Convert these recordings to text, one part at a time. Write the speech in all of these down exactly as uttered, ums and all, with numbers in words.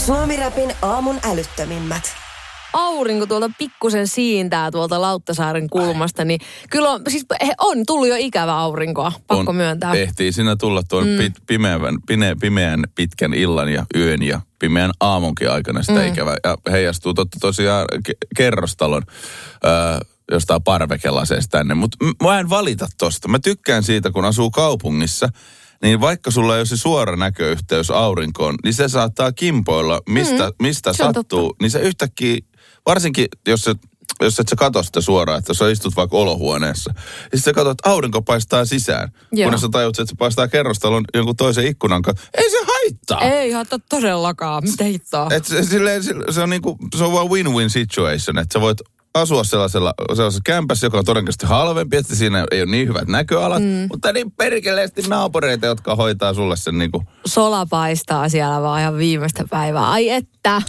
Suomi-räpin aamun älyttömimmät. Aurinko tuolta pikkusen siintää tuolta Lauttasaaren kulmasta, niin kyllä on, siis on tullut jo ikävä aurinkoa, pakko on, myöntää. Ehtii siinä tulla tuon mm. pit, pimeän, pime, pimeän pitkän illan ja yön ja pimeän aamunkin aikana sitä mm. ikävää. Ja heijastuu totta tosiaan ke- kerrostalon äh, jostain parvekelaseesta tänne, mutta mä en valita tosta. Mä tykkään siitä, kun asuu kaupungissa, niin vaikka sulla ei ole se suora näköyhteys aurinkoon, niin se saattaa kimpoilla, mistä, mm. mistä sattuu. Totta. Niin se yhtäkkiä, varsinkin jos, se, jos et sä katso sitä suoraan, että sä istut vaikka olohuoneessa, ja sitten sä katsot, että aurinko paistaa sisään. Joo. Kun sä tajut, että se paistaa kerrostalon jonkun toisen ikkunan kanssa. Ei se haittaa. Ei haittaa todellakaan. Mitä hittaa? Et se, silleen, se, on niinku, se on vaan win-win situation, että sä voit asua sellaisella, sellaisella kämpässä, joka on todennäköisesti halvempi, että siinä ei ole niin hyvät näköalat, mm. mutta niin perkeleesti naapureita, jotka hoitaa sulle sen niinku. Sola paistaa siellä vaan ihan viimeistä päivää. Ai että!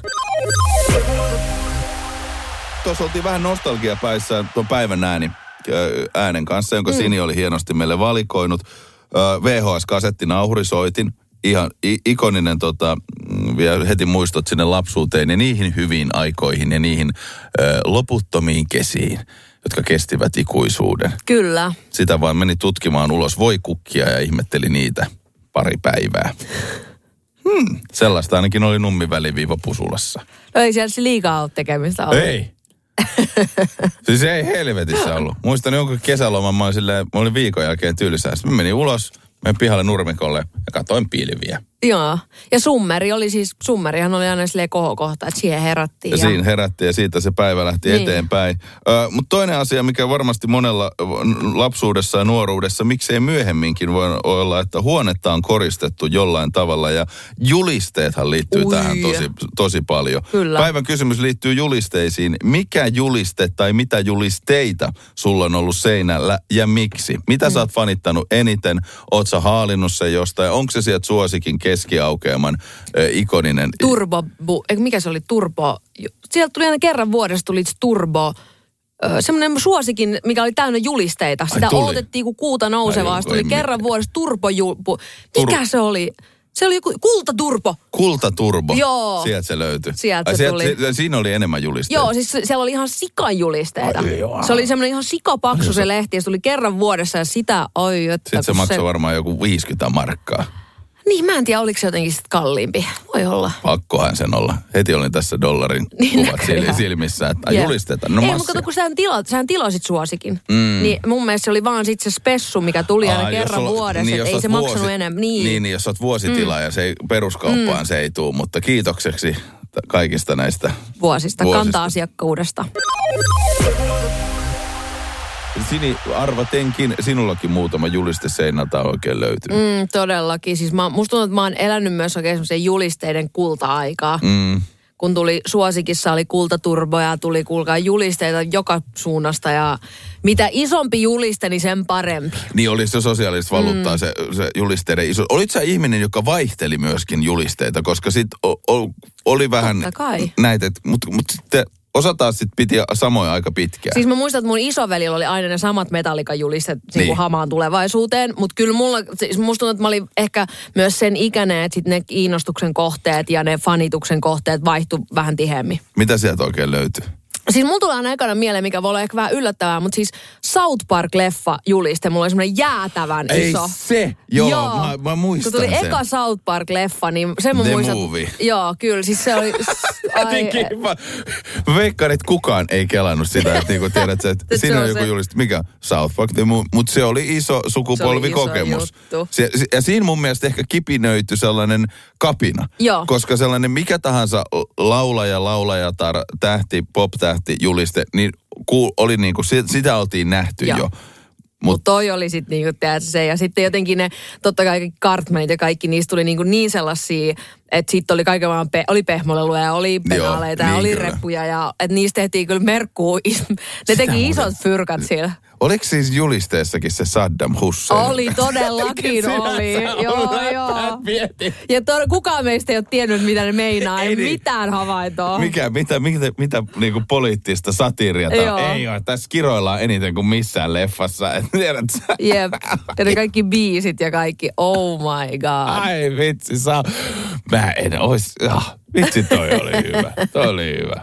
Tuossa oltiin vähän nostalgia päissään tuon päivän ääni, äänen kanssa, jonka mm. Sini oli hienosti meille valikoinut. V H S-kasettinauhurisoitin. Ihan ikoninen, tota, vielä heti muistot sinne lapsuuteen ja niihin hyviin aikoihin ja niihin ö, loputtomiin kesiin, jotka kestivät ikuisuuden. Kyllä. Sitä vaan meni tutkimaan ulos voikukkia ja ihmetteli niitä pari päivää. Hmm, sellaista ainakin oli Nummin väliviiva Pusulassa. No ei siellä liikaa ole tekemistä ollut. Ei. Siis ei helvetissä ollut. Muistan jonkun kesäloman, mä olin, silleen, mä olin viikon jälkeen tylsää. Sitten mä menin ulos. Menin pihalle nurmikolle ja katsoin pilviä. Joo. Ja summeri oli siis, summerihan oli aina silleen kohokohta, että siihen herättiin. Ja, ja siinä herättiin ja siitä se päivä lähti niin eteenpäin. Ö, mutta toinen asia, mikä varmasti monella lapsuudessa ja nuoruudessa, miksei myöhemminkin voi olla, että huonetta on koristettu jollain tavalla. Ja julisteethan liittyy Ui. tähän tosi, tosi paljon. Kyllä. Päivän kysymys liittyy julisteisiin. Mikä juliste tai mitä julisteita sulla on ollut seinällä ja miksi? Mitä mm. sä oot fanittanut eniten? Oot sä haalinnut sen jostain? Onko se sieltä suosikin keskiaukeaman äh, ikoninen? Turbo, bu, mikä se oli? Turbo. Sieltä tuli aina kerran vuodessa tuli turbo. Semmoinen suosikin, mikä oli täynnä julisteita. Sitä odotettiin kuin kuuta nousevaa. Tuli kerran vuodessa turbo. Mikä Tur- se oli? Se oli joku kultaturbo. Kultaturbo. Joo. Sieltä se löytyi. Sieltä se tuli. Sieltä, siinä oli enemmän julisteita. Joo, siis siellä oli ihan sikajulisteita. Ai, se oli semmoinen ihan sikapaksu se lehti. Ja se tuli kerran vuodessa ja sitä, oi että. Sitten se maksoi se varmaan joku viisikymmentä markkaa. Niin, mä en tiedä, oliko se jotenkin sit kalliimpi. Voi olla. Pakkohan sen olla. Heti olin tässä dollarin niin kuvat näköjään silmissä, että yeah. julistetaan. No ei, massia. mutta kato, kun sähän, tila, sähän tilasit suosikin. Mm. Niin mun mielestä se oli vaan sit se spessu, mikä tuli aina Aa, kerran olla, vuodessa, niin, että ei se vuosi, maksanut enemmän. Niin. niin, niin jos oot vuositila mm. ja se ei, peruskauppaan mm. se ei tule, mutta kiitokseksi kaikista näistä vuosista, vuosista. Kanta-asiakkuudesta. Sini, arvatenkin, sinullakin muutama juliste seinältä on oikein löytynyt. Mm, todellakin. Siis mä, musta tuntuu, että mä oon elänyt myös oikein semmoisen julisteiden kulta-aikaa. Mm. Kun tuli suosikissa oli kultaturbo ja tuli kuulkaa julisteita joka suunnasta ja mitä isompi juliste, niin sen parempi. Niin olisi se sosiaalista valuuttaa mm. se, se julisteiden iso. Olit sä ihminen, joka vaihteli myöskin julisteita, koska sit o, o, oli vähän näitä, mutta mut sitten osa taas sit piti samoja aika pitkään. Siis mä muistan, että mun isovelillä oli aina ne samat Metallica-julistet niin. Niin hamaan tulevaisuuteen. Mutta kyllä mulla, siis musta tuntuu, että mä olin ehkä myös sen ikäinen, että sit ne kiinnostuksen kohteet ja ne fanituksen kohteet vaihtui vähän tiheämmin. Mitä sieltä oikein löytyy? Siis mulla tulee aina ekana mieleen, mikä voi olla ehkä vähän yllättävää, mutta siis South Park-leffa juliste, mulla oli semmoinen jäätävän Ei iso. se, joo, joo. Mä, mä muistan kun tuli sen. eka South Park-leffa, niin sen mä The muistan. Movie. Joo, kyllä, siis se oli. Jotenkin, mä, mä veikkaan, että kukaan ei kelannut sitä, että niinku tiedät, että siinä on joku juliste, mikä South Park, mutta se oli iso sukupolvikokemus. Se, ja siinä mun mielestä ehkä kipinöity sellainen kapina. Joo. Koska sellainen mikä tahansa laulaja, laulajatar, tähti, pop-tähti, juliste, niin ku, oli niinku, sitä oltiin nähty Joo. jo. Mutta Mut toi oli sitten niinku, tiedätkö se, ja sitten jotenkin ne, totta kai Cartmanit ja kaikki, niistä tuli niinku niin sellaisia, että sitten oli kaiken vaan, pe- oli pehmoleluja ja oli pedaaleita ja niin oli kyllä. reppuja, ja että niistä tehtiin kyllä merkkuu, ne teki isot fyrkat siellä. Oliko siis julisteessakin se Saddam Hussein? Oli todellakin, oli. Joo, joo. Ja to, kukaan meistä ei ole tiennyt, mitä ne meinaa. Ei, ei mitään havaintoa. Mikä, mitä, mitä, mitä niinku poliittista satiiria tämä on? Ei ole. Tässä kiroillaan eniten kuin missään leffassa. Tiedät sä? Jep. Ja ne kaikki biisit ja kaikki. Oh my god. Ai vitsi, saa. Mä en ois. Ah, vitsi, toi oli hyvä. Toi oli hyvä.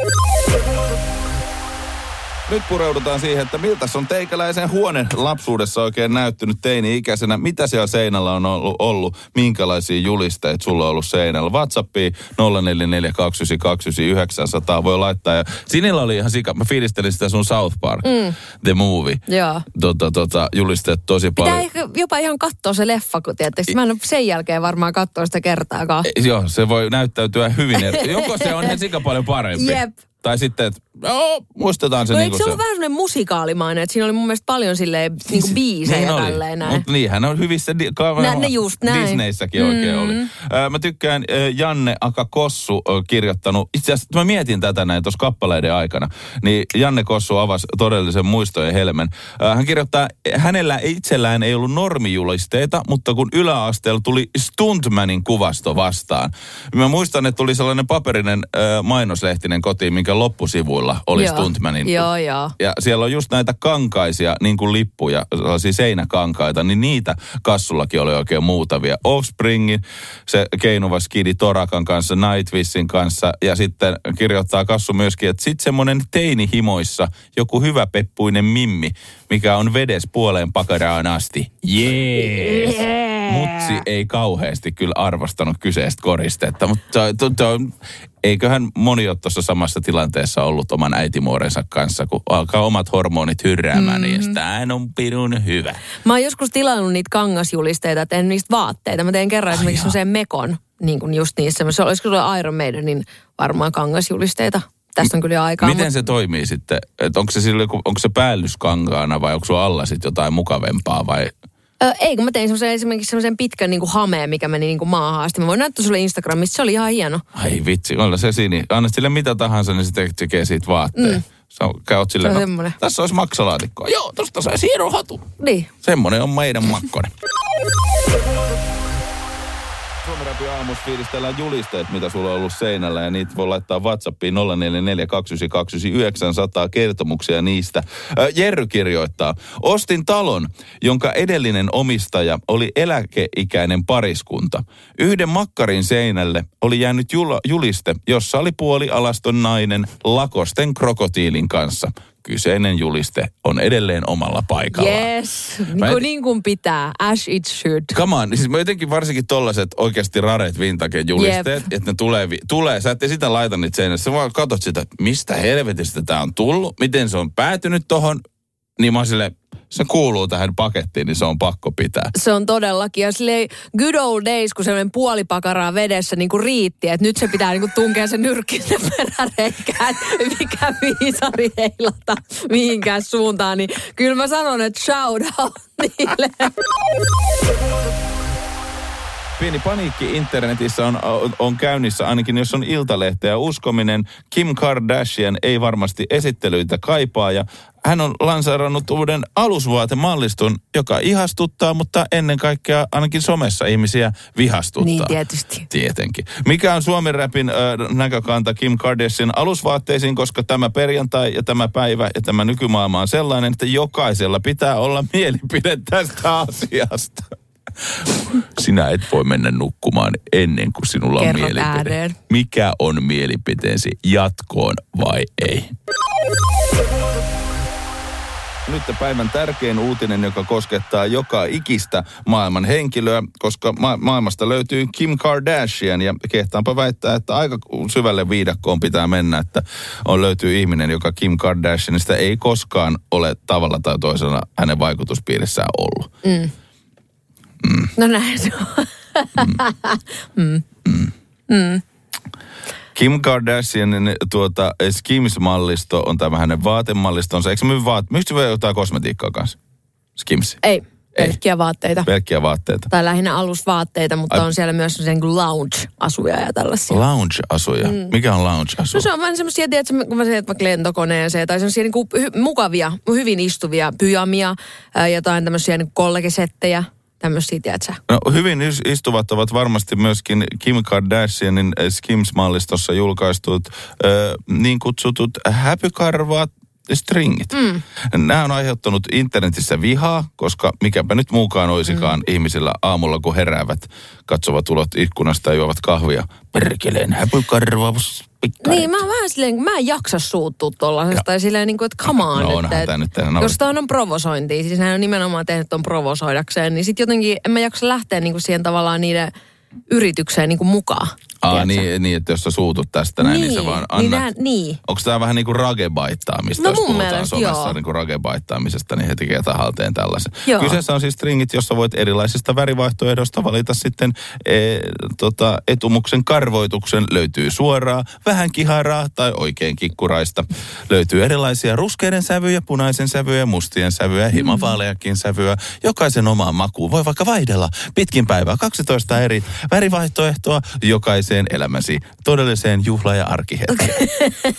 Nyt pureudutaan siihen, että miltä on teikäläisen huone lapsuudessa oikein näyttynyt teini-ikäisenä. Mitä siellä seinällä on ollut, ollut? Minkälaisia julisteita sulla on ollut seinällä? WhatsAppiin nolla neljä neljä kaksi yhdeksän kaksi yhdeksän yhdeksän nolla nolla voi laittaa. Ja Sinillä oli ihan sika. Mä fiilistelin sitä sun South Park, mm. The Movie. Joo. Tota, tota, julisteet tosi Pitää paljon. Pitää jopa ihan katsoa se leffa, kun tiedättekö. Mä en ole sen jälkeen varmaan katsoa sitä kertaakaan. E, joo, se voi näyttäytyä hyvin eri. Joko se on ihan sika paljon parempi. Jep. Tai sitten, että no, muistetaan se no, niin kuin se. se. Eikö se ollut vähän semmoinen musikaalimainen, että siinä oli mun mielestä paljon silleen niin kuin biisejä niin tälleen näin. Mutta niinhän on hyvissä di- ka- Nä, ne just näin. Disneyssäkin mm. oikein oli. Äh, mä tykkään äh, Janne Aka Kossu äh, kirjoittanut, itse asiassa mä mietin tätä näin tuossa kappaleiden aikana, niin Janne Kossu avasi todellisen muistojen helmen. Äh, hän kirjoittaa, hänellä itsellään ei ollut normijulisteita, mutta kun yläasteella tuli Stuntmanin kuvasto vastaan. Mä muistan, että tuli sellainen paperinen äh, mainoslehtinen kotiin, minkä loppusivuilla oli joo. Stuntmanin. Joo, joo. Ja siellä on just näitä kankaisia, niin kuin lippuja, sellaisia seinäkankaita, niin niitä kassullakin oli oikein muutavia. Offspringin, se keinuva skidi Torakan kanssa, Nightwishin kanssa, ja sitten kirjoittaa kassu myöskin, että sitten semmoinen teinihimoissa joku hyvä peppuinen mimmi, mikä on vedes puoleen pakaraan asti. Jees! Yeah. Mutsi ei kauheasti kyllä arvostanut kyseistä koristetta, mutta to, to, eiköhän moni ole tuossa samassa tilanteessa ollut oman äitimuorensa kanssa, kun alkaa omat hormonit hyrräämään, mm. niin sitä on pirun hyvä. Mä oon joskus tilannut niitä kangasjulisteita, teen niistä vaatteita. Mä tein kerran oh, esimerkiksi semmoisen mekon, niin kuin just niissä. Se olisiko se Iron Maiden, niin varmaan kangasjulisteita. Tästä on kyllä jo aikaa. Miten mutta se toimii sitten? Et onko se, sille, onko se päällyskankaana vai onko sulla alla sitten jotain mukavempaa vai? Öö, ei, kun mä tein semmoisen, esimerkiksi semmoisen pitkän niin kuin hameen, mikä meni niin kuin maahan asti. Mä voin näyttää sulle Instagramissa, se oli ihan hieno. Ai vitsi, olla se siinä. Anna sille mitä tahansa, niin se tekee siitä vaatteen. Mm. Sä käyt silleen, no, semmoinen. Tässä olisi maksalaatikkoa. Joo, tosta saisi hienon hatu. Niin. Semmoinen on meidän makkonen. Suomen Rapin aamussa fiilistellään julisteet, mitä sulla on ollut seinällä, ja niitä voi laittaa WhatsAppiin nolla neljä neljä kaksi yhdeksän kaksi yhdeksän yhdeksän nolla nolla kertomuksia niistä. Jerry kirjoittaa, ostin talon, jonka edellinen omistaja oli eläkeikäinen pariskunta. Yhden makkarin seinälle oli jäänyt jula, juliste, jossa oli puolialaston nainen Lakosten krokotiilin kanssa. Kyseinen juliste on edelleen omalla paikalla. Yes, niin kuin, et... niin kuin pitää. As it should. Come on, siis mä jotenkin varsinkin tollaset oikeasti raret vintage-julisteet, yep. että ne tulee, tulee, sä et sitä laita niitä seinässä, sä vaan katsot sitä, mistä helvetistä tää on tullut, miten se on päätynyt tohon, niin mä oon silleen, se kuuluu tähän pakettiin, niin se on pakko pitää. Se on todellakin. Ja silleen good old days, kun sellainen puolipakaraa vedessä niin kuin riitti, että nyt se pitää niin kuin tunkea se nyrkki sen peräreikään, mikä viisari heilata mihinkään suuntaan. Niin kyllä mä sanon, että shout out niille. Pieni paniikki internetissä on, on käynnissä, ainakin jos on Iltalehteä uskominen. Kim Kardashian ei varmasti esittelyitä kaipaa ja hän on lanseerannut uuden alusvaatemalliston, joka ihastuttaa, mutta ennen kaikkea ainakin somessa ihmisiä vihastuttaa. Niin tietysti. Tietenkin. Mikä on Suomen Rapin äh, näkökanta Kim Kardashian alusvaatteisiin, koska tämä perjantai ja tämä päivä ja tämä nykymaailma on sellainen, että jokaisella pitää olla mielipide tästä asiasta. Sinä et voi mennä nukkumaan ennen kuin sinulla Kerro on mielipide. ääneen. Mikä on mielipiteesi, jatkoon vai ei? Nyt päivän tärkein uutinen, joka koskettaa joka ikistä maailman henkilöä, koska ma- maailmasta löytyy Kim Kardashian ja kehtaanpa väittää, että aika syvälle viidakkoon pitää mennä, että on löytyy ihminen, joka Kim Kardashianista ei koskaan ole tavalla tai toisella hänen vaikutuspiirissään ollut. Mm. Mm. No näin se on. mm. Mm. Mm. Kim Kardashianin tuota, Skims-mallisto on tämä hänen vaatemallistonsa. Eikö se myy vaat... Myytkö se jotain kosmetiikkaa kanssa? Skims? Ei. pelkkiä vaatteita. Pelkkiä vaatteita. Tai lähinnä alusvaatteita, mutta Ai. on siellä myös sellaisia niin lounge-asuja ja tällaisia. Lounge-asuja? Mm. Mikä on lounge-asuja? No se on vähän semmoisia, tiedätkö, kun mä seet vaikka lentokoneeseen, tai semmoisia niin kuin hy- mukavia, hyvin istuvia pyjamia, ää, jotain tämmöisiä niin kollegesettejä, tämmöisiä, tiedätkö? No hyvin istuvat ovat varmasti myöskin Kim Kardashianin Skims-mallistossa julkaistut ö, niin kutsutut häpykarvaat stringit. Mm. Nämä on aiheuttanut internetissä vihaa, koska mikäpä nyt muukaan olisikaan mm. ihmisillä aamulla, kun heräävät, katsovat ulot ikkunasta ja juovat kahvia. Perkeleen häpykarvaus. Pikkarit. Niin, mä oon vähän silleen, kun mä en jaksa suuttua tollaisesta. Tai silleen niin kuin, että come on. No nyt, onhan tää nyt tehdä. Jos tää on provosointia, siis hän on nimenomaan tehnyt ton provosoidakseen, niin sit jotenkin en mä jaksa lähteä niin kuin siihen tavallaan niiden yritykseen niin kuin mukaan. Aa, niin, niin, että jos sä suutut tästä näin, niin, niin sä vaan annat. Niin, nää, niin. Onko tää vähän niin kuin ragebaittaamista, No jos mun puhutaan mielestä, somessa joo. niin kuin ragebaittaamisesta, niin he tekee tahalteen tällaisen. Joo. Kyseessä on siis stringit, jossa voit erilaisista värivaihtoehdosta valita sitten e, tota, etumuksen karvoituksen. Löytyy suoraa, vähän kiharaa tai oikein kikkuraista. Löytyy erilaisia ruskeiden sävyjä, punaisen sävyjä, mustien sävyjä, hieman vaaleakin sävyä. Jokaisen omaan makuun voi vaikka vaihdella pitkin päivää kaksitoista eri värivaihtoehtoa jokaiseen elämäsi todelliseen juhla- ja arkihetkeen.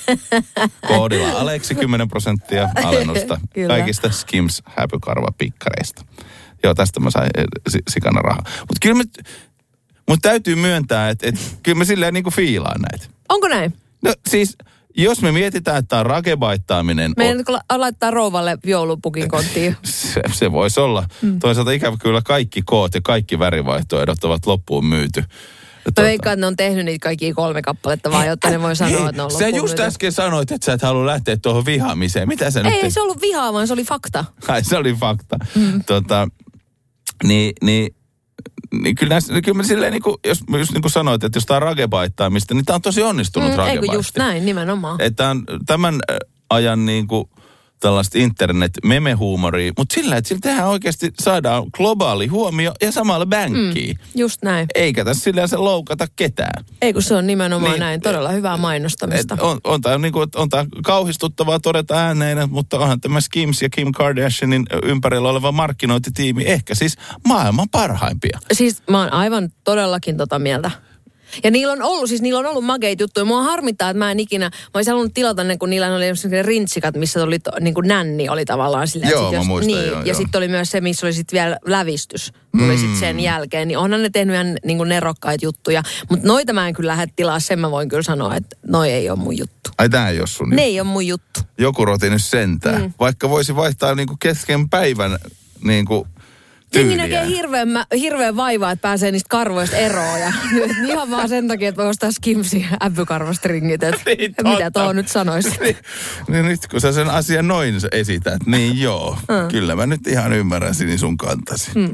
Koodilla Aleksi kymmenen prosenttia alennusta kaikista Skims häpykarvapikkareista. Joo, tästä mä sain sikana rahaa. Mutta kyllä mä, mut täytyy myöntää, että et, kyllä mä silleen niinku fiilaan näitä. Onko näin? No siis, jos me mietitään, että tämä ragebaittaaminen... Meidän on... laittaa rouvalle joulupukin konttiin. Se, se voisi olla. Mm. Toisaalta ikävä kyllä kaikki koot ja kaikki värivaihtoehdot ovat loppuun myyty. Mä veikkaan, että ne on tehnyt niitä kaikkia kolme kappaletta vaan, jotta ne voi sanoa, että ne on loppuun Sä just myyty. äsken sanoit, että sä et halua lähteä tuohon vihaamiseen. Mitä sä Ei, nyt ei te... se ollut vihaa, vaan se oli fakta. Ai, se oli fakta. Mm. Tota, niin, niin, niin kyllä, näissä, kyllä mä silleen, niin kuin, jos, jos niin kuin sanoit, että jos tää on ragebaittaamista, niin tää on tosi onnistunut mm, ragebaitti. Eikö just näin, nimenomaan. Että on tämän ajan niin kuin tällaista internet-memehuumoria, mutta sillä, että sillä tehdään oikeasti, saadaan globaali huomio ja samalla bänkkiä. Mm, just näin. Eikä tässä sillä se loukata ketään. Ei kun se on nimenomaan niin, näin, todella hyvää mainostamista. On, on tämä niin on kauhistuttavaa todeta ääneen, mutta onhan tämä Skims ja Kim Kardashianin ympärillä oleva markkinointitiimi ehkä siis maailman parhaimpia. Siis mä oon aivan todellakin tota mieltä. Ja niillä on ollut, siis niillä on ollut makeita juttuja. Mua harmittaa, että mä en ikinä, mä olisin halunnut tilata ne, kun niillä oli sellaiset rintsikat, missä oli to, niin kuin nänni oli tavallaan silleen. Joo, jos, mä muistan, niin, joo, ja joo. sitten oli myös se, missä oli sitten vielä lävistys, tuli mm. sitten sen jälkeen. Niin onhan ne tehnyt ihan niin kuin nerokkaita juttuja. Mutta noita mä en kyllä lähde tilaa, sen mä voin kyllä sanoa, että noi ei ole mun juttu. Ai tää ei ole sun Ne juttu. Ei ole mun juttu. Joku roti nyt sentään. Mm. Vaikka voisi vaihtaa niinku kesken päivän niinku Jengi näkee hirveän, hirveän vaivaa, että pääsee niistä karvoista eroon. Ja nyt ihan vaan sen takia, että voi ostaa Skimsin äppykarvastringit. Niin, mitä tuo nyt sanoisi? Niin, niin nyt kun sä sen asian noin esität, niin joo. Mm. Kyllä mä nyt ihan ymmärrän Sini sun kantasi. Mm.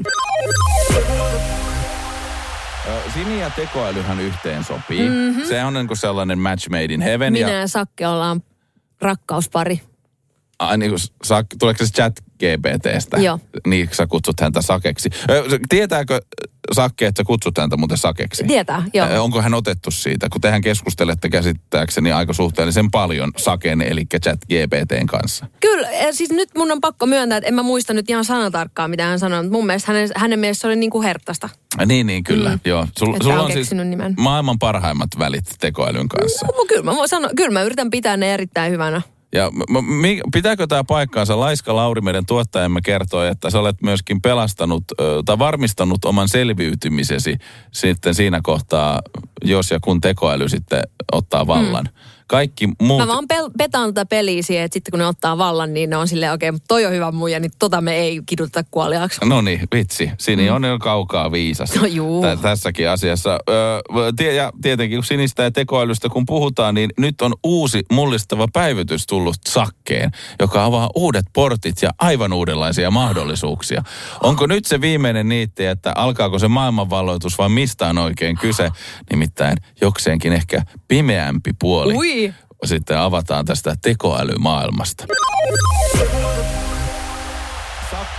Sini ja tekoälyhän yhteen sopii. Mm-hmm. Se on niin kuin sellainen match made in heaven. Minä ja, ja Sakke ollaan rakkauspari. Ai niin kuin, sak, tuleeko se chat G P T:stä? Joo. Niin sä kutsut häntä Sakeksi. Tietääkö Sakke, että sä kutsut häntä muuten Sakeksi? Tietää, joo. Onko hän otettu siitä? Kun tehän keskustelette käsittääkseni aika suhteellisen paljon Saken, eli chat G P T:n kanssa. Kyllä, siis nyt mun on pakko myöntää, että en mä muista nyt ihan sanatarkkaan, mitä hän sanoi, mutta mun mielestä hänen, hänen mielestä se oli niin kuin herttasta. Niin, niin, kyllä, mm. joo. Sul, sulla on, on siis nimen. maailman parhaimmat välit tekoälyn kanssa. No, kyllä, mä voin sanoa, kyllä mä yritän pitää ne erittäin hyvänä. Ja mi, pitääkö tämä paikkaansa? Laiska Lauri, meidän tuottajamme, kertoi, että sä olet myöskin pelastanut tai varmistanut oman selviytymisesi sitten siinä kohtaa, jos ja kun tekoäly sitten ottaa vallan. Mm. Kaikki muut... Mä vaan pel- petaan tätä peliä siihen, että sitten kun ne ottaa vallan, niin ne on silleen, okei, okay, mutta toi on hyvä muija, niin tota me ei kiduta kuoliaaksi. No niin, vitsi. Sini mm. on jo kaukaa viisas. No juu. Tä- tässäkin asiassa. Öö, tie- ja tietenkin kun Sinistä ja tekoälystä kun puhutaan, niin nyt on uusi mullistava päivitys tullut Sakkeen, joka avaa uudet portit ja aivan uudenlaisia mahdollisuuksia. Onko nyt se viimeinen niitti, että alkaako se maailmanvalloitus vai mistä on oikein kyse? Nimittäin jokseenkin ehkä pimeämpi puoli. Ui. Sitten avataan tästä tekoälymaailmasta. Sakke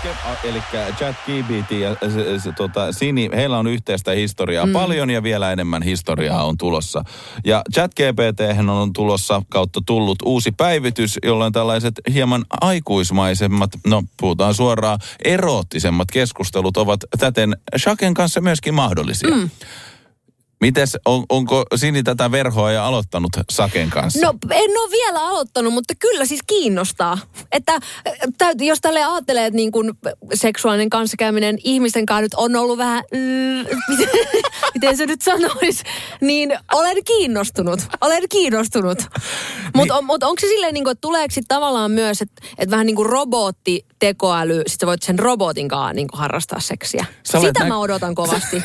Sake, eli ChatGPT ja se, se, tota, Sini, heillä on yhteistä historiaa mm. paljon ja vielä enemmän historiaa on tulossa. Ja ChatGPT:hen on tulossa kautta tullut uusi päivitys, jolloin tällaiset hieman aikuismaisemmat, no puhutaan suoraan, eroottisemmat keskustelut ovat täten Saken kanssa myöskin mahdollisia. Mm. Mites, on, onko Sini tätä verhoa ja aloittanut Saken kanssa? No en ole vielä aloittanut, mutta kyllä siis kiinnostaa. Että täytyy, jos tälle ajattelee, että niin kuin seksuaalinen kanssakäyminen ihmisten kanssa nyt on ollut vähän, mm, miten, miten se nyt sanoisi, niin olen kiinnostunut. Olen kiinnostunut. Mutta niin. mut onko se silleen, niin kuin, että tuleeko sitten tavallaan myös, että, että vähän niin kuin robotti, tekoäly, sit sä voit sen robotin kanssa niin kuin harrastaa seksiä. Sä Sitä nä- mä odotan kovasti.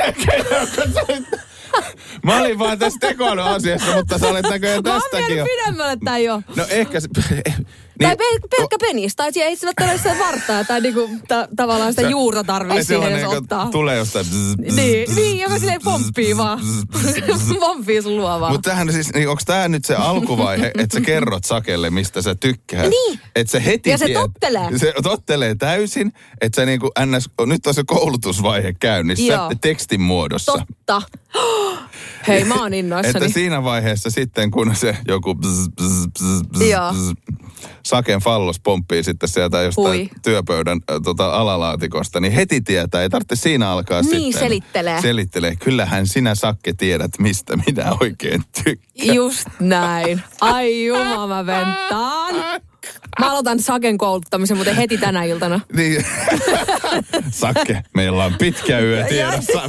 Mä olin vaan tässä tekoälyasiassa, mutta sä olet näköjään tästäkin jo. Mä oon pidemmälle tän jo. No ehkä se... Niin, tai pel- pelkkä penis, tai ei se ole sitä vartaa, tai niinku ta- tavallaan sitä juurta tarvii siihen, jos ottaa. Tulee jostain... Bzz, bzz, niin, bzz, niin, joka silleen pomppii vaan. pomppii sun luo vaan. Mutta tämähän siis, niin onko tämä nyt se alkuvaihe, että sä kerrot Sakelle, mistä sä tykkäät? Niin. Että se heti ja se tiet, tottelee. Se tottelee täysin, että sä niinku ns... Nyt on se koulutusvaihe käynnissä tekstin muodossa. Totta. Hei, mä oon innoissani. Että siinä vaiheessa sitten, kun se joku bzz, bzz, bzz, bzz, bzz, Saken fallos pomppii sitten sieltä jostain Hui. työpöydän tota, alalaatikosta, niin heti tietää, ei tarvitse siinä alkaa niin, sitten. selittelee. Selittelee. Kyllähän sinä, Sakke, tiedät, mistä minä oikein tykkään. Just näin. Ai jumala, mä ventaan. Mä aloitan Saken kouluttamisen muuten heti tänä iltana. Niin. Sakke, meillä on pitkä yö tiedossa.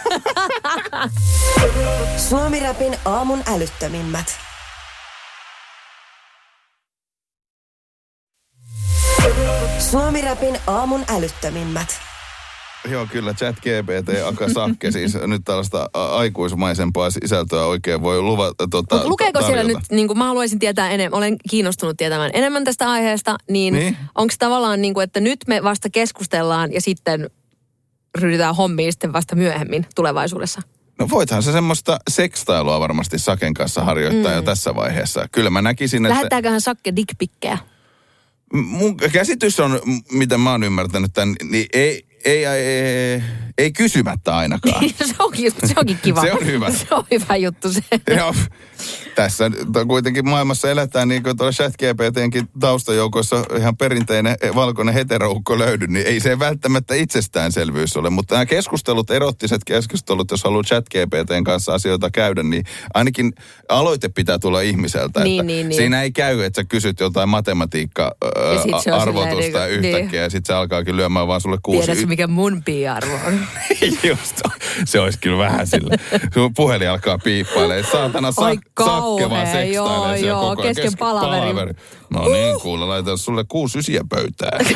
Suomi-rapin aamun älyttömimmät. Suomi-rapin aamun älyttömimmät. Joo, kyllä ChatGPT, aka Sakke, siis nyt tällaista aikuismaisempaa sisältöä oikein voi luvata. Tota, Mutta lukeeko tarjota. Siellä nyt, niin kuin mä haluaisin tietää enemmän, olen kiinnostunut tietämään enemmän tästä aiheesta, niin, niin? onko tavallaan niin kuin, että nyt me vasta keskustellaan ja sitten ryhdytään hommiin sitten vasta myöhemmin tulevaisuudessa? No voithan se semmoista sekstailua varmasti Saken kanssa harjoittaa mm. jo tässä vaiheessa. Kyllä mä näkisin, että... Lähettääköhän Sakke dickpikkejä? Mun käsitys on, mitä mä oon ymmärtänyt tämän, niin ei... Ei, ei, ei, ei kysymättä ainakaan. se, onkin, se onkin kiva. Se on hyvä. Se on hyvä juttu se. Joo. Tässä kuitenkin maailmassa eletään niin kuin tuolla ChatGPT:nkin taustajoukoissa ihan perinteinen valkoinen heteroukko löydy, niin ei se välttämättä itsestäänselvyys ole. Mutta nämä keskustelut, erottiset keskustelut, jos haluaa ChatGPT:n kanssa asioita käydä, niin ainakin aloite pitää tulla ihmiseltä. Niin, että niin, niin. Siinä ei käy, että sä kysyt jotain matematiikka-arvotusta ja yhtäkkiä niin. Ja sitten se alkaakin lyömään vaan sulle kuusi... Tiedätkö, mikä mun pi-arvo on? Just, se olisi kyllä vähän sillä. Sun puhelin alkaa piippailemaan. Saatana sa- Sakke vaan sekstailee siellä koko ajan. Kesken, kesken palaveri. palaveri. No uh. niin, kuule, laitan sulle kuusi ysiä pöytään.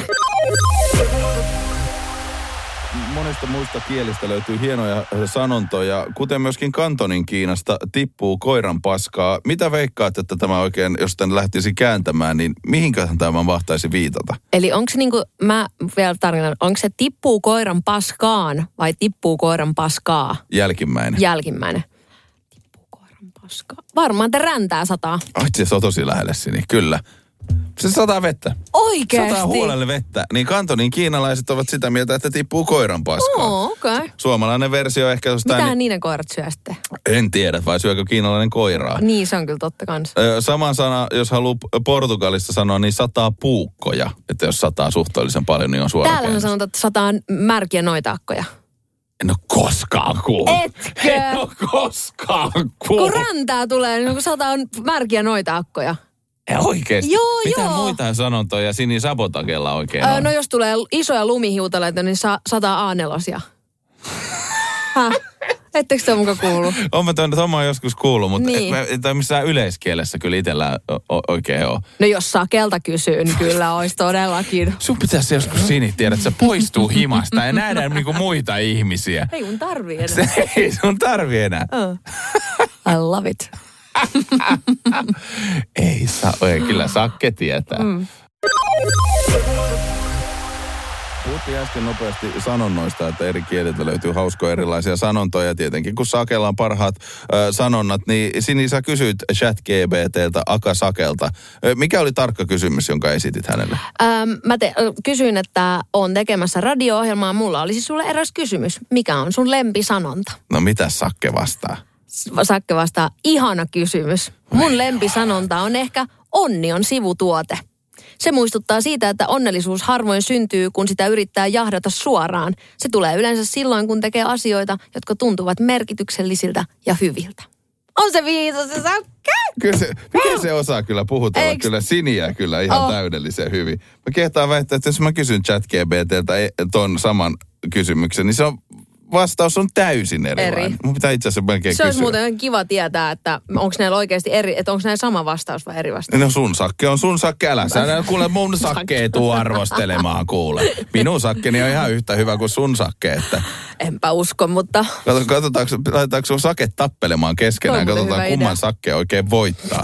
Monista muista kielistä löytyy hienoja sanontoja, kuten myöskin Kantonin Kiinasta tippuu koiran paskaa. Mitä veikkaat, että tämä oikein, jos tämän lähtisi kääntämään, niin mihinkähän tämä mahtaisi viitata? Eli onko se niin kuin, mä vielä tarkoitan, onko se tippuu koiran paskaan vai tippuu koiran paskaa? Jälkimmäinen. Jälkimmäinen. Tippuu koiran paskaa. Varmaan, että räntää sataa. Ai, se on tosi lähelle sinne, kyllä. Se sataa vettä. Oikeesti? Sataa huolelle vettä. Niin Kantonin kiinalaiset ovat sitä mieltä, että tippuu koiran paskaa. Oo, okei. Okay. Suomalainen versio ehkä... Mitähän niin... niiden koirat syö sitten? En tiedä, vai syökö kiinalainen koiraa? Niin, se on kyllä totta kanssa. Sama sana, jos haluaa Portugalista sanoa, niin sataa puukkoja. Että jos sataa suhteellisen paljon, niin on suora Täällähän käännös. sanotaan, että sataa märkiä noitaakkoja. En ole koskaan kuullut. Etkö? En ole koskaan kuullut. Kun räntää tulee, niin kun sataa märkiä noitaakkoja. Ja oikeesti? Joo, Mitä joo. muita sanontoja Sini Sabotakella oikein öö, on? No jos tulee isoja lumihiutaleita, niin sa- sataa A nelosia. Häh? Ettekö te muka kuullut? Oon mä tuon, tuon joskus kuullut, mutta niin. et, et, missään yleiskielessä kyllä itsellä o, oikein ole. No jos Sakelta kysyy, niin kyllä olisi todellakin. Sun pitäisi joskus Sini tiedä, että se poistuu himasta ja nähdään niinku muita ihmisiä. Ei mun tarvii enää. Se, ei sun tarvii enää. Uh. I love it. ei saa, ei, kyllä Sakke tietää. Mm. Puhuttiin äsken nopeasti sanonnoista, että eri kieliltä löytyy hauskoja erilaisia sanontoja. Tietenkin kun Sakella on parhaat ö, sanonnat, niin Sini, sä kysyit ChatGPTltä, Aka Sakelta. Ö, mikä oli tarkka kysymys, jonka esitit hänelle? Ähm, mä te, kysyin, että on tekemässä radio-ohjelmaa. Mulla olisi sulle eräs kysymys. Mikä on sun lempisanonta? No mitä Sakke vastaa? Sakke vastaa, ihana kysymys. Mun lempisanonta on ehkä onni on sivutuote. Se muistuttaa siitä, että onnellisuus harvoin syntyy, kun sitä yrittää jahdata suoraan. Se tulee yleensä silloin, kun tekee asioita, jotka tuntuvat merkityksellisiltä ja hyviltä. On se viisas se Sakke? Kyllä se, mikä se osaa kyllä puhutella? Eiks? Kyllä Siniä kyllä ihan Oh. täydellisen hyvin. Mä kehtaan väittää, että jos mä kysyn ChatGPTltä ton saman kysymyksen, niin se on, vastaus on täysin erilainen. Eri. Mun pitää itse asiassa melkein Se kysyä. olisi muuten kiva tietää, että onko näillä oikeasti eri, että onko näillä sama vastaus vai eri vastaus. No sun Sakke on sun Sakke, älä sä kuule mun Sakke ei tuu arvostelemaan kuule. Minun Sakkeni on ihan yhtä hyvä kuin sun Sakke, että Enpä usko, mutta Kato, katsotaanko, laitetaanko sun Saket tappelemaan keskenään, Toi on muuten katsotaan hyvä kumman idea. Sakke oikein voittaa.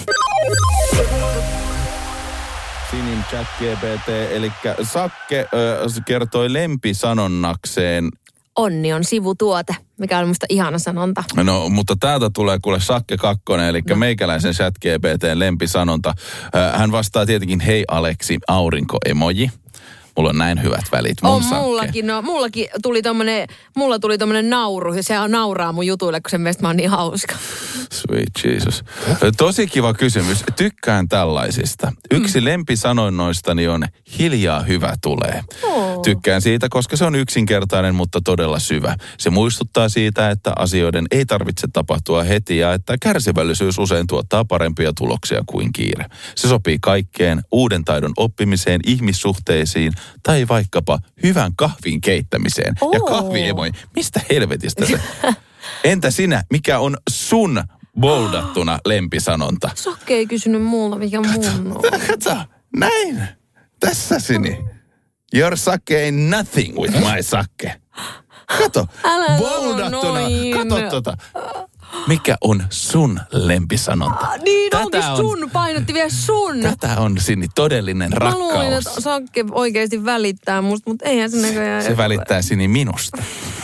Sinin ChatGPT, eli Sakke äh, kertoi lempisanonnakseen. onni on sivutuote, mikä on musta ihana sanonta. No, mutta täältä tulee kuule Sakke kakkonen, eli no. meikäläisen ChatGPTn lempisanonta. Äh, hän vastaa tietenkin hei Aleksi, aurinko-emoji. Mulla on näin hyvät välit mun On Sakke. mullakin, no mullakin tuli tommonen, mulla tuli tommonen nauru, ja se nauraa mun jutuille, kun sen mielestä mä oon niin hauska. Sweet Jesus. Tosi kiva kysymys. Tykkään tällaisista. Yksi mm. lempisanoinnoistani on hiljaa hyvä tulee. Oh. Tykkään siitä, koska se on yksinkertainen, mutta todella syvä. Se muistuttaa siitä, että asioiden ei tarvitse tapahtua heti ja että kärsivällisyys usein tuottaa parempia tuloksia kuin kiire. Se sopii kaikkeen, uuden taidon oppimiseen, ihmissuhteisiin tai vaikkapa hyvän kahvin keittämiseen. Oh. Ja kahviemoja, mistä helvetistä se? Entä sinä, mikä on sun boldattuna lempisanonta? Sakke ei kysynyt multa, mikä mun on. Kato, näin. Tässä Sini. Your Sakke ain't nothing with my Sakke. Kato, Älä sano boldattuna. noin. Kato tota. Mikä on sun lempisanonta? Niin, onkin on- sun, painotti vielä sun. Tätä on Sini todellinen Mä rakkaus. luulin, että Sakke oikeasti välittää musta, mutta eihän se näköjään. Se välittää Sini minusta.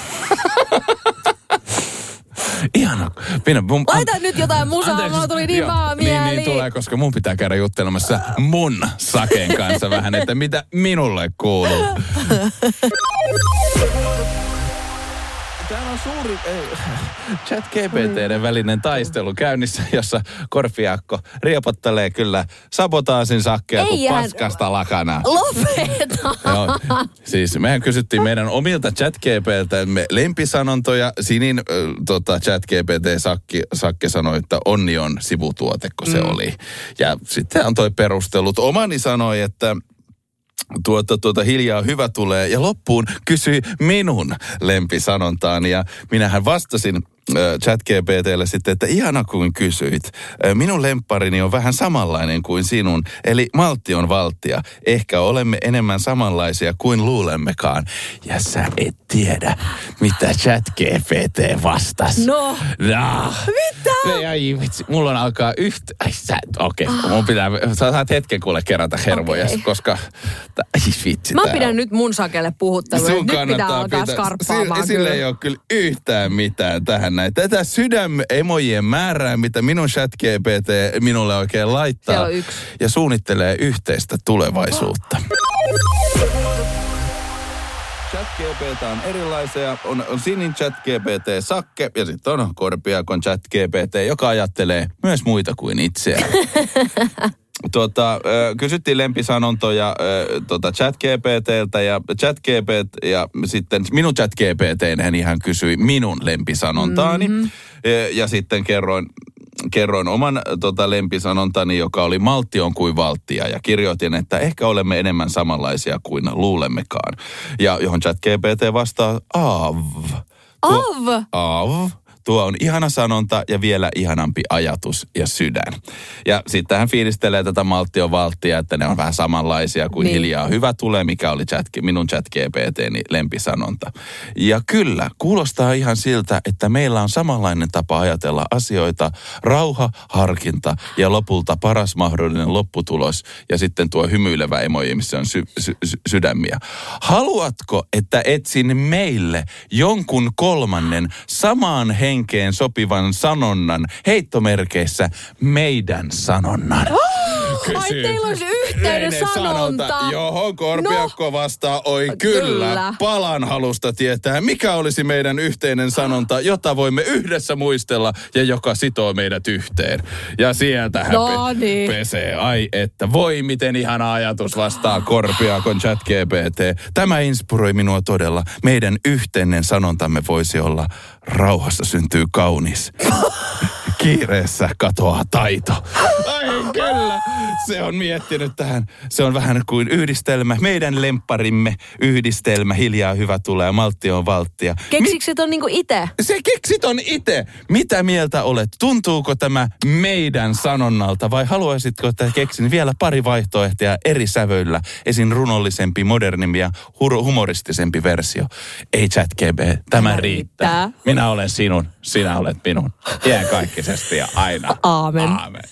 Ihana. Minä, mun, Laita nyt jotain musaa, Anteeksi. mulla tuli niin Joo, vaan niin, mieli. niin tulee, koska mun pitää käydä juttelemassa mun Saken kanssa vähän, että mitä minulle kuuluu. Täällä on suuri äh, ChatGPT:n välinen taistelu käynnissä, jossa Korpiakko riepottelee kyllä sabotaasin Sakkea kuin Eihän- paskasta lakanaa. Lopeta. Joo, siis mehän kysyttiin meidän omilta ChatGPT:mme lempisanontoja. Sinin äh, tota, ChatGPT Sakke, Sakke sanoi, että onni on sivutuote, kun se mm. oli. Ja sitten hän toi perustelut. Omani sanoi, että tuota, tuota hiljaa hyvä tulee. Ja loppuun kysyi minun lempisanontaani. Ja minähän vastasin äh, ChatGPT:lle sitten, että ihana kuin kysyit. Äh, minun lempparini on vähän samanlainen kuin sinun. Eli maltti on valttia. Ehkä olemme enemmän samanlaisia kuin luulemmekaan. Ja sä et tiedä, mitä ChatGPT vastasi. No. No. Mitä? Ai vitsi, mulla on alkaa yhtä... Ai sä, okei, okay. mun pitää... Sä saat hetken kuule kerätä hermoja, Okei. koska... Ai vitsi, Mä tää pidän on- nyt mun Sakelle puhuttelua. Sun Nyt pitää kannattaa alkaa pitää- skarppaamaan Sille, sille kyllä. ei ole kyllä yhtään mitään tähän näin. Tätä sydämemojien määrää, mitä minun ChatGPT minulle oikein laittaa. Siellä on yksi. Ja suunnittelee yhteistä tulevaisuutta. ChatGPT on erilaisia. On, on Sinin ChatGPT Sakke ja sitten on Korpiakon ChatGPT, joka ajattelee myös muita kuin itseään. Tuota, äh, kysyttiin lempisanontoja äh, tuota ChatGPTltä ja ChatGPT ja sitten minun ChatGPT, niin hän kysyi minun lempisanontaani. Mm-hmm. Ja, ja sitten kerroin, kerroin oman tota, lempisanontani, joka oli maltti on kuin valttia. Ja kirjoitin, että ehkä olemme enemmän samanlaisia kuin luulemmekaan. Ja johon ChatGPT vastaa av. Av? Av. tuo on ihana sanonta ja vielä ihanampi ajatus ja sydän. Ja sitten hän fiilistelee tätä maltti on valttia, että ne on vähän samanlaisia kuin niin. Hiljaa hyvä tulee, mikä oli chat, minun chat G P T:ni lempisanonta. Ja kyllä, kuulostaa ihan siltä, että meillä on samanlainen tapa ajatella asioita, rauha, harkinta ja lopulta paras mahdollinen lopputulos ja sitten tuo hymyilevä emoji, missä on sy- sy- sy- sydämiä. Haluatko, että etsin meille jonkun kolmannen samaan henkeen sopivan sanonnan heittomerkeissä meidän sanonnan? Ai teillä olisi yhteinen sanonta. sanonta. Johon Korpiakko no. vastaa, oi kyllä, kyllä. Palan halusta tietää, mikä olisi meidän yhteinen sanonta, jota voimme yhdessä muistella ja joka sitoo meidät yhteen. Ja sieltä hän no, pe- niin. pesee. Ai että, voi miten ihana ajatus vastaa Korpiakon chat G P T. Tämä inspiroi minua todella. Meidän yhteinen sanontamme voisi olla, rauhassa syntyy kaunis. Kiireessä katoaa taito. Ai kyllä, se on miettinyt tähän. Se on vähän kuin yhdistelmä. Meidän lempparimme yhdistelmä. Hiljaa hyvä tulee, maltti on valttia. Keksikset Mi- on niinku ite? Se keksit on ite. Mitä mieltä olet? Tuntuuko tämä meidän sanonnalta vai haluaisitko, että keksin vielä pari vaihtoehtoja eri sävöillä? Esin runollisempi, modernimpi ja hur- humoristisempi versio. Ei chat G P, tämä, tämä riittää. riittää. Minä olen sinun, sinä olet minun. Jää kaikki ja aina. Aamen. Aamen.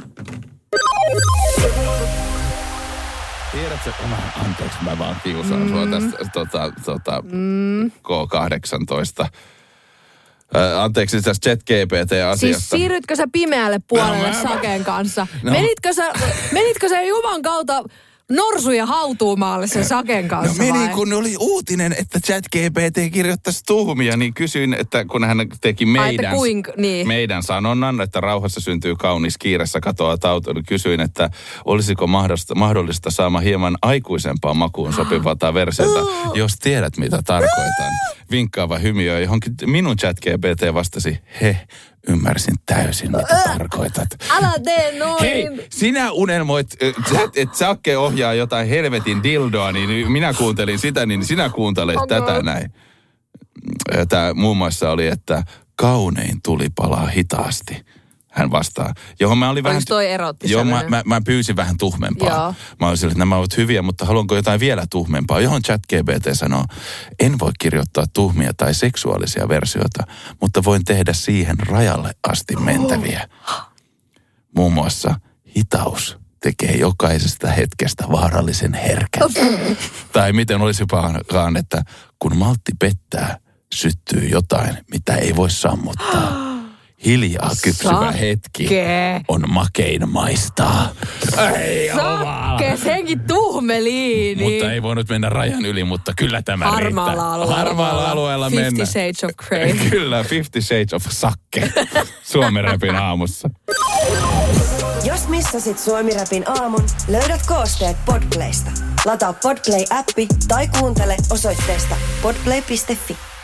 Tiedätkö, anteeksi, mä vaan kiusaan mm. sua tästä tota, tota, mm. K kahdeksantoista. Äh, anteeksi tästä chat G P T-asiasta. Siis siirrytkö sä pimeälle puolelle no, Saken kanssa? No. Menitkö sä, menitkö sä Juman kautta norsuja hautuumaalle sen Saken kanssa no meni, vai? kun oli uutinen, että chat G P T kirjoittaisi tuhmia, niin kysyin, että kun hän teki meidän, Ai, kuink, niin. meidän sanonnan, että rauhassa syntyy kaunis, kiireessä katoaa tauto, niin kysyin, että olisiko mahdollista, mahdollista saama hieman aikuisempaa makuun sopivaa versiota, jos tiedät mitä tarkoitan. Vinkkaava hymiö, johonkin minun chat G P T vastasi, he, ymmärsin täysin, mitä äh, tarkoitat. Älä tee noin. Hei, sinä unelmoit, että et Sakke ohjaa jotain helvetin dildoa, niin minä kuuntelin sitä, niin sinä kuuntelet okay. tätä näin. Tämä muun muassa oli, että kaunein tuli palaa hitaasti. Hän vastaa. Johon mä olin vähän... Olis toi erotti Joo, mä, mä, mä pyysin vähän tuhmempaa. Joo. Mä olisin, että nämä ovat hyviä, mutta haluanko jotain vielä tuhmempaa? Johon chat G P T sanoo, en voi kirjoittaa tuhmia tai seksuaalisia versioita, mutta voin tehdä siihen rajalle asti mentäviä. Muun muassa hitaus tekee jokaisesta hetkestä vaarallisen herkän. Tai miten olisipakaan, että kun maltti pettää, syttyy jotain, mitä ei voi sammuttaa. Hiljaa kypsyvä Sakke. Hetki on makein maistaa. Ei Sakke, senkin tuhmeliini. Mutta ei voinut mennä rajan yli, mutta kyllä tämä Harmaalla riittää. Alueella. Harmaalla alueella mennä. Fifty Shades of Grey. Kyllä, Fifty Shades of Sakke. Suomi Rapin aamussa. Jos missasit Suomi Rapin aamun, löydät koosteet Podplaysta. Lataa Podplay-appi tai kuuntele osoitteesta podplay piste fi.